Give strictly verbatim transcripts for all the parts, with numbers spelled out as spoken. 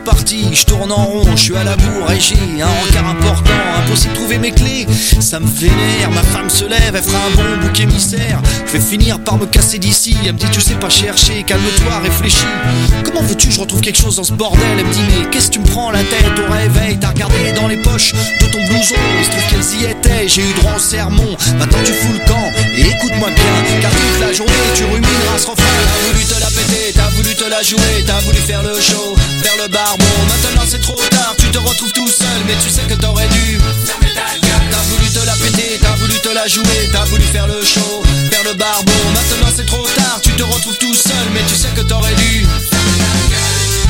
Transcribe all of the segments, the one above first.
parti, je tourne en rond, je suis à la bourre et j'ai un rencard important, impossible de trouver mes clés. Ça me vénère, ma femme se lève, elle fera un bon bouc émissaire. Je vais finir par me casser d'ici, elle me dit tu sais pas chercher, calme-toi, réfléchis. Comment veux-tu je retrouve quelque chose dans ce bordel? Elle me dit mais qu'est-ce que tu me prends la tête au réveil? T'as regardé dans les poches de ton blouson, il se trouve qu'elles y étaient, j'ai eu droit au sermon. Maintenant tu fous le camp et écoute-moi bien, car toute la journée tu rumineras ce refrain. T'as voulu te la péter, t'as voulu te la jouer, t'as voulu faire le show, faire le barbon. Maintenant c'est trop tard, tu te retrouves tout seul, mais tu sais que t'aurais dû fermer ta gueule. T'as voulu te la péter, t'as voulu te la jouer, t'as voulu faire le show, faire le barbon. Maintenant c'est trop tard, tu te retrouves tout seul, mais tu sais que t'aurais dû fermer ta gueule.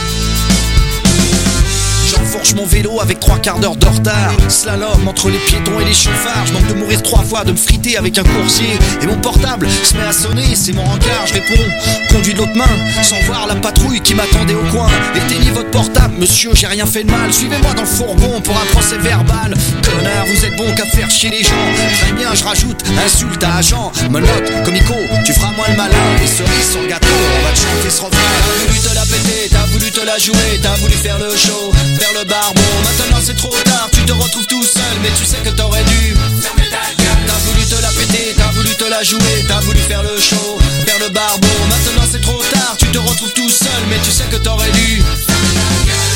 J'enfourche mon vélo avec trois quarts d'heure de retard. Slalom entre les piétons et les chauffards. Je manque de mourir trois fois, de me friter avec un coursier. Et mon portable se met à sonner, c'est mon rencard. Je réponds, conduis de l'autre main, sans voir la patrouille qui m'attendait au coin. Éteignez votre portable, monsieur, j'ai rien fait de mal. Suivez-moi dans le fourgon pour un procès verbal. Connard, vous êtes bon qu'à faire chier les gens. Très bien, je rajoute, insulte à agent. Monote, comico, tu feras moins le malin. Les cerises sur le gâteau, on va te chanter ce refrain. T'as voulu te la péter, t'as voulu te la jouer, t'as voulu faire le show, faire le barbon. Maintenant c'est trop tard, tu te retrouves tout seul, mais tu sais que t'aurais dû fermer ta gueule. T'as voulu te la péter, t'as voulu te la jouer, t'as voulu faire le show, faire le barbon. Maintenant c'est trop tard, tu te retrouves tout seul, mais tu sais que t'aurais dû fermer ta gueule.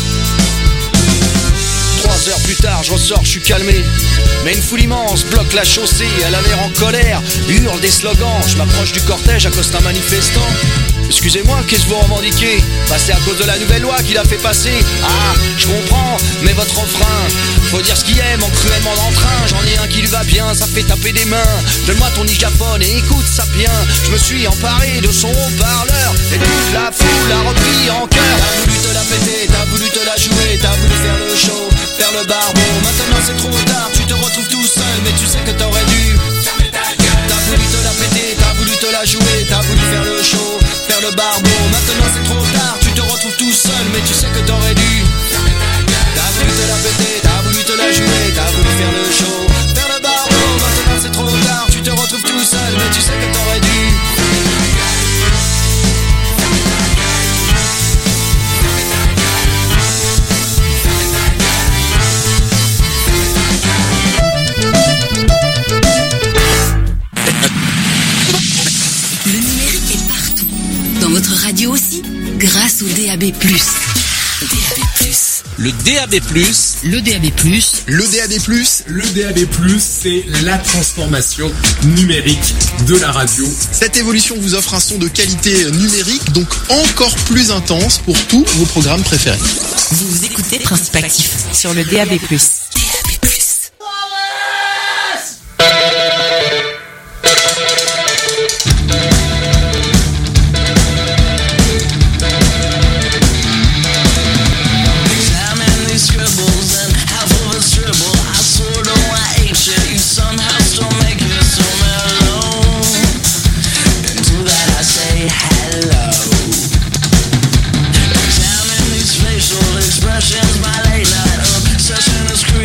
Trois heures plus tard, je ressors, je suis calmé. Mais une foule immense bloque la chaussée, elle a l'air en colère, hurle des slogans. Je m'approche du cortège, accoste un manifestant. Excusez-moi, qu'est-ce que vous revendiquez? Bah c'est à cause de la nouvelle loi qu'il a fait passer. Ah, je comprends, mais votre refrain, faut dire ce qu'il aime en cruellement d'entrain. J'en ai un qui lui va bien, ça fait taper des mains. Donne-moi ton digaphone et écoute ça bien. Je me suis emparé de son haut-parleur et toute la foule a repris en cœur. T'as voulu te la péter, t'as voulu te la jouer, t'as voulu faire le show, faire le barbon. Maintenant c'est trop tard, tu te retrouves tout seul, mais tu sais que t'aurais dû fermer ta gueule. T'as voulu te la péter, t'as voulu te la jouer, t'as voulu faire le show, faire le barbon. Maintenant c'est trop tard, tu te retrouves tout seul, mais tu sais que t'aurais dû fermer ta gueule. T'as voulu te la péter, t'as voulu te la jouer, t'as voulu faire le show, faire le barbon. Maintenant c'est trop tard, tu te retrouves tout seul, mais tu sais que t'aurais dû fermer ta gueule. Dans votre radio aussi, grâce au D A B plus. D A B plus. Le D A B plus. Le D A B plus. Le D A B plus. Le D A B plus, c'est la transformation numérique de la radio. Cette évolution vous offre un son de qualité numérique, donc encore plus intense pour tous vos programmes préférés. Vous écoutez Principe Actif sur le D A B plus. D A B plus. Expressions by late night obsession is crazy.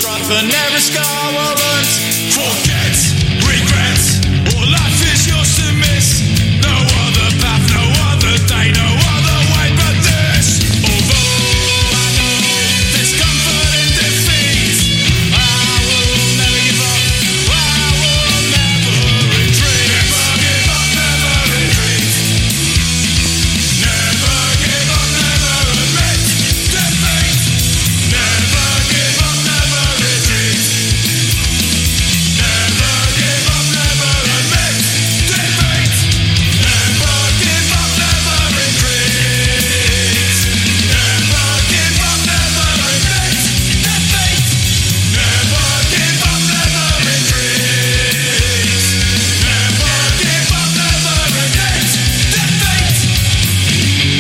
strife and every scar warrants. Forget, regret, or life is yours to miss. No other path, no other day, no other way but this. Although I know there's comfort in defeat, I will never give up, I will never retreat. Never give up, never retreat. Never give up, never admit defeat. Never give up, never retreat. Never give up, never admit defeat. Never give up, never retreat. Never give up, never admit defeat. Never give up, never retreat. Never give up, never admit defeat.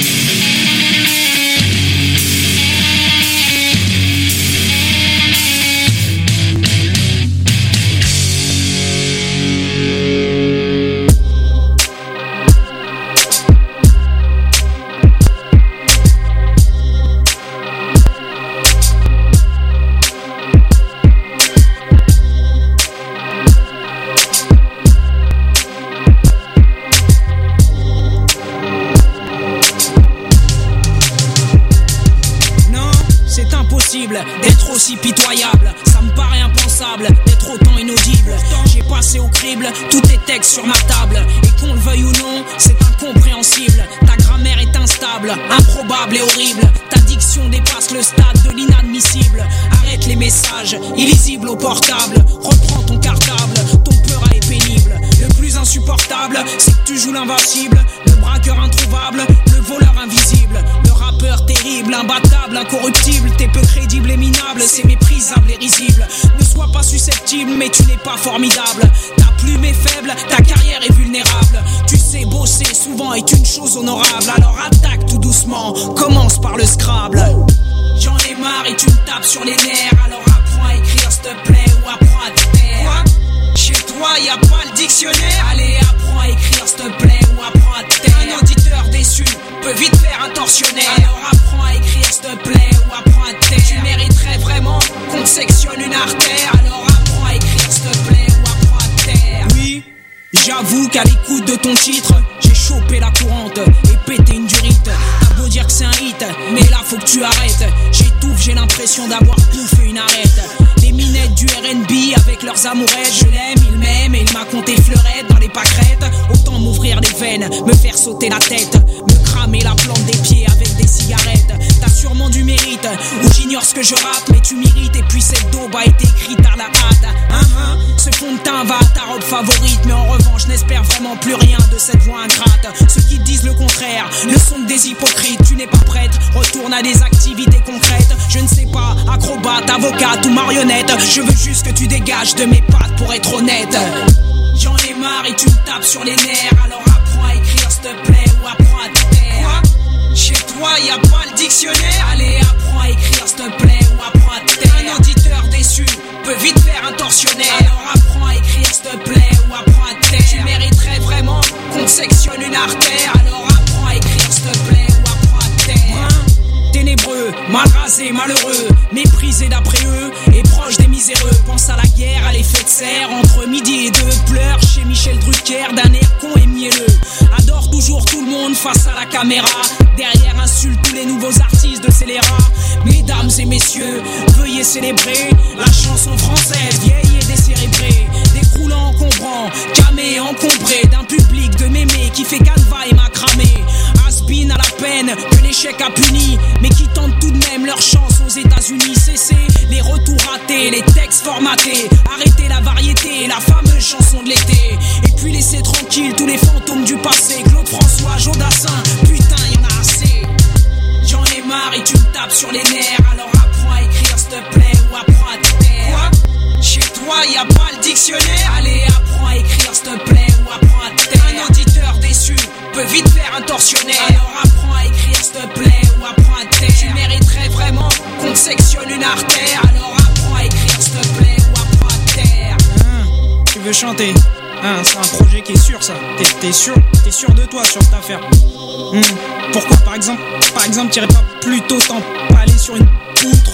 Non, c'est impossible d'être aussi pitoyable. Ça me paraît impensable d'être autant inaudible. J'ai passé au crible tous tes textes sur ma table. Et qu'on le veuille ou non, c'est incompréhensible. Ta grammaire est instable, improbable et horrible. Ta diction dépasse le stade de l'inadmissible. Arrête les messages, illisibles au portable. Reprends ton cartable, ton peur est pénible. Le plus insupportable, c'est que tu joues l'invincible. Le braqueur introuvable, le voleur invisible. Le rappeur terrible, imbattable, incorruptible. T'es peu crédible et minable, c'est méprisable et risible. Ne sois pas susceptible, mais tu n'es pas formidable. Ta plume est faible, ta carrière est vulnérable. Tu sais, bosser souvent est une chose honorable. Alors attaque tout doucement, commence par le Scrabble. J'en ai marre et tu me tapes sur les nerfs. Alors apprends à écrire s'il te plaît ou apprends à te taire. Quoi? Chez toi y a pas le dictionnaire. Allez apprends à écrire s'il te plaît ou apprends à te taire. Un auditeur déçu peut vite faire un tortionnaire. Alors apprends à écrire s'il te plaît ou apprends à te taire. Tu mériterais vraiment qu'on te sectionne une artère. Alors apprends à écrire s'il te plaît ou apprends à te taire. Oui, j'avoue qu'à l'écoute de ton titre, j'ai chopé la courante et pété une durite. T'as beau dire que c'est un hit, mais là faut que tu arrêtes. J'étouffe, j'ai l'impression d'avoir bouffé une arête. Les minettes du R and B avec leurs amourettes. Je l'aime, il m'aime et il m'a compté fleurette dans les pâquerettes. Autant m'ouvrir les veines, me faire sauter la tête, me cramer la plante des pieds avec des cigarettes. T'as sûrement du mérite, ou j'ignore ce que je rappe, mais tu m'irrites. Et puis cette daube a été écrite à la hâte. Hein, hein, ce fond de teint va à ta robe favorite, mais en revanche n'espère vraiment plus rien de cette voix ingrate. Ceux qui te disent le contraire ne sont que des hypocrites. Tu n'es pas prête, retourne à des activités concrètes. Je ne sais pas, acrobate, avocate ou marionnette. Je veux juste que tu dégages de mes pattes pour être honnête. J'en ai marre et tu me tapes sur les nerfs. Alors apprends à écrire s'il te plaît ou apprends à te taire. Quoi? Chez toi y a pas le dictionnaire. Allez apprends à écrire s'il te plaît ou apprends à te taire. Un auditeur déçu peut vite faire un tortionnaire. Alors apprends à écrire s'il te plaît ou apprends à te taire. Tu mériterais vraiment qu'on te sectionne une artère. Alors apprends à écrire s'il te plaît ou apprends à te taire. Hein? Ténébreux, mal rasé, malheureux, méprisé d'après eux et proche des miséreux. Pense à la guerre, à l'effet de serre entre midi et deux. Pleure chez Michel Drucker d'un air con et mielleux. Adore toujours tout le monde face à la caméra. Derrière insulte tous les nouveaux artistes de scélérats. Mesdames et messieurs, veuillez célébrer la chanson française vieille et décérébrée. Décroulant, encombrant, camé, encombré d'un public de mémés qui fait canevas et macramé. Has-been à la peine que l'échec a puni, mais qui tentent tout de même leur chance aux États-Unis. Cessez les retours ratés, les textes formatés. Arrêtez la variété, la fameuse chanson de l'été. Et puis laissez tranquille tous les fantômes du passé. Claude François, Jodassin, putain y'en a assez. J'en ai marre et tu me tapes sur les nerfs. Alors apprends à écrire s'il te plaît ou apprends à te taire. Quoi? Chez toi y a pas le dictionnaire. Allez apprends à écrire s'il te plaît ou apprends à te taire. Un auditeur déçu peut vite faire un tortionnaire. Alors apprends à écrire s'il te plaît ou apprends à te taire. Tu mériterais vraiment qu'on te sectionne une artère. Alors apprends à écrire s'il te plaît ou apprends à te taire. Hein, tu veux chanter? Hein, c'est un projet qui est sûr ça. T'es, t'es sûr? T'es sûr de toi sur cette affaire? Hum. Pourquoi par exemple Par exemple t'irais pas plutôt t'empaler sur une poutre ou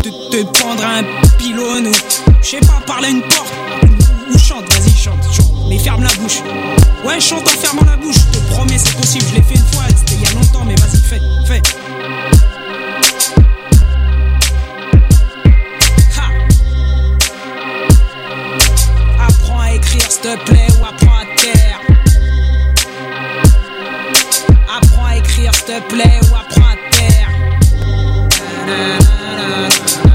te, te tendre un pylône ou je sais pas, parler à une porte ou, ou chante, vas-y chante, chante, mais ferme la bouche. Ouais, chante en fermant la bouche, je te promets c'est possible, je l'ai fait une fois, c'était il y a longtemps, mais vas-y fais, fais. Ha. Apprends à écrire s'il te plaît ou apprends à taire. Apprends à écrire s'il te plaît ou apprends à taire. Na, na, na, na.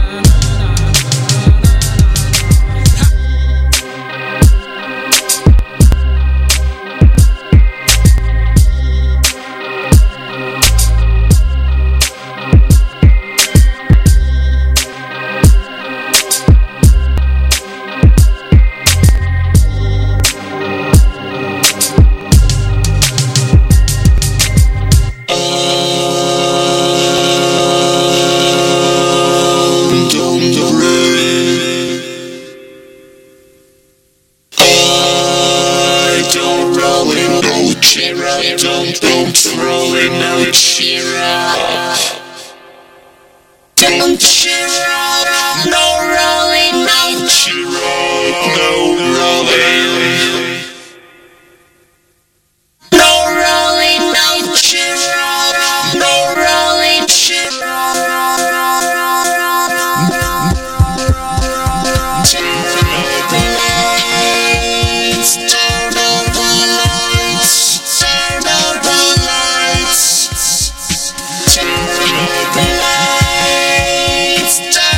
Don't, don't throw in no cheer up. Don't cheer up. No rolling, no cheer up. No rolling. No rolling, no cheer up. No rolling, cheer up. Turn off the lights. Turn off the lights. Turn off the lights. Turn off the lights. Turn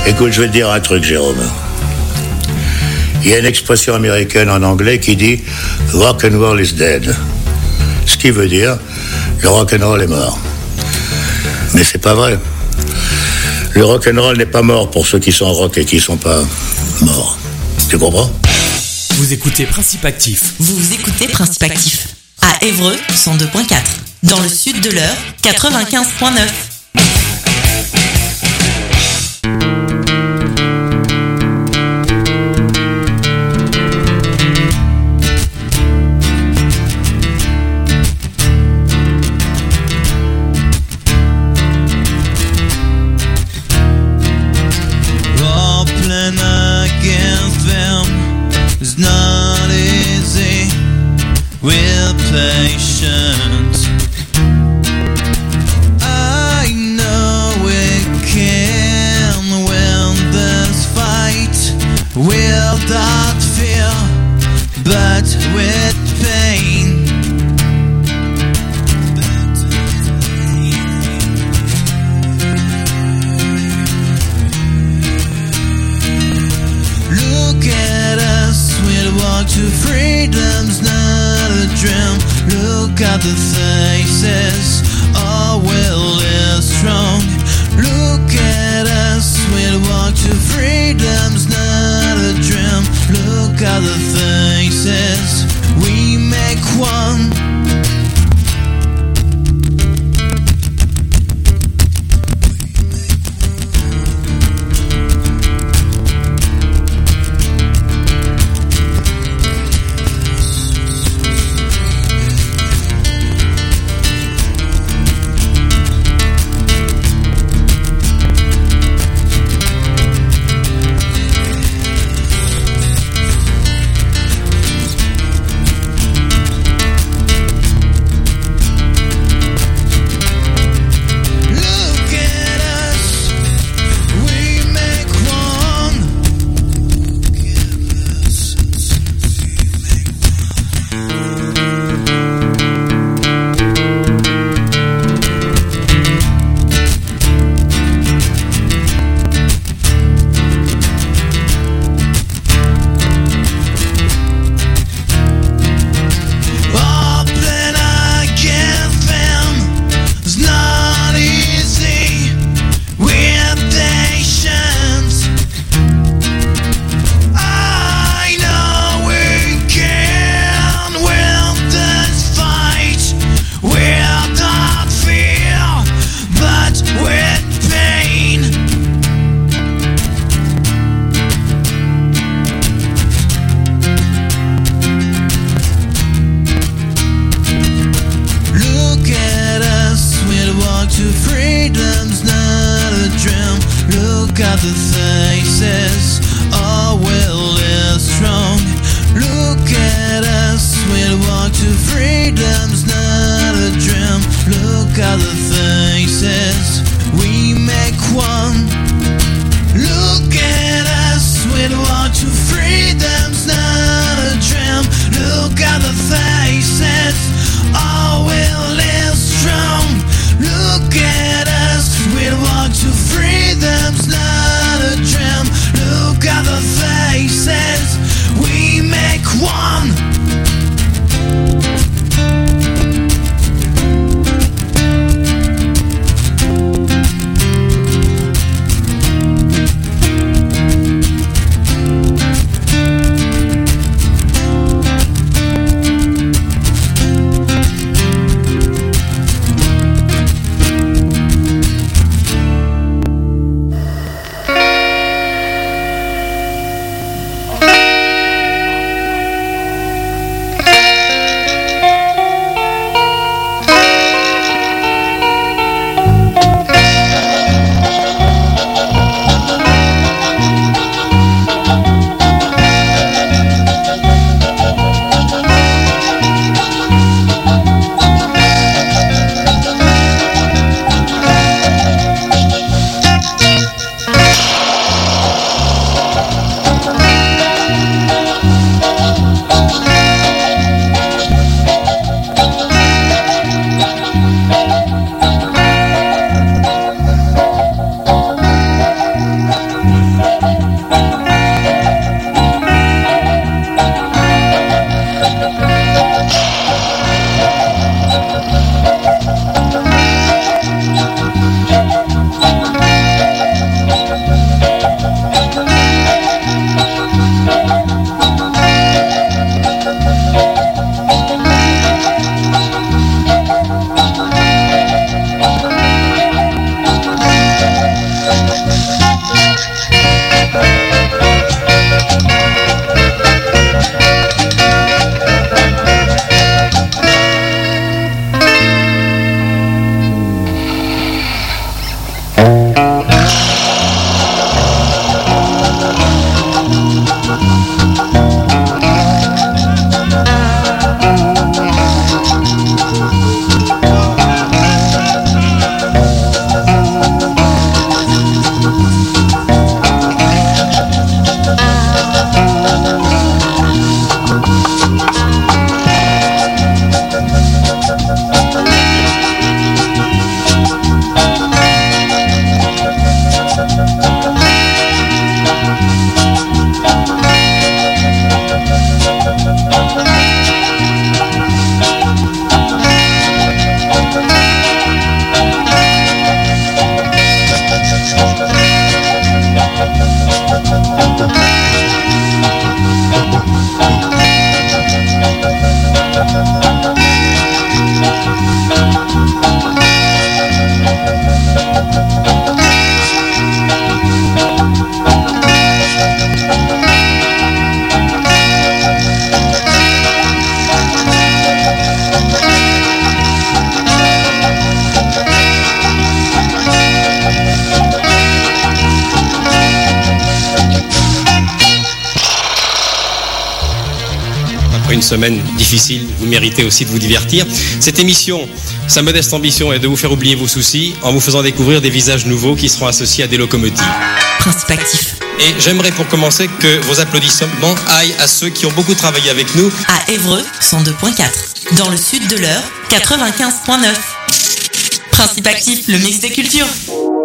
Écoute, je vais te dire un truc, Jérôme. Il y a une expression américaine en anglais qui dit « rock and roll is dead ». Ce qui veut dire « le rock and roll est mort ». Mais c'est pas vrai. Le rock and roll n'est pas mort pour ceux qui sont rock et qui sont pas morts. Tu comprends ? Vous écoutez Principe Actif. Vous écoutez Principe Actif. À Évreux, cent deux point quatre. Dans le sud de l'Eure, quatre-vingt-quinze point neuf. Patience. I know we can win this fight without fear, but with pain. Look at us, we'll walk to freedom's not a dream. Look at the faces, our will is strong. Look at us, we'll walk to freedom's not a dream. Look at the faces, we make one. une semaine difficile, vous méritez aussi de vous divertir. Cette émission, sa modeste ambition est de vous faire oublier vos soucis en vous faisant découvrir des visages nouveaux qui seront associés à des locomotives. Principe actif. Et j'aimerais pour commencer que vos applaudissements aillent à ceux qui ont beaucoup travaillé avec nous. À Évreux, cent deux point quatre. Dans le sud de l'Eure, quatre-vingt-quinze point neuf. Principe actif, le mix des cultures.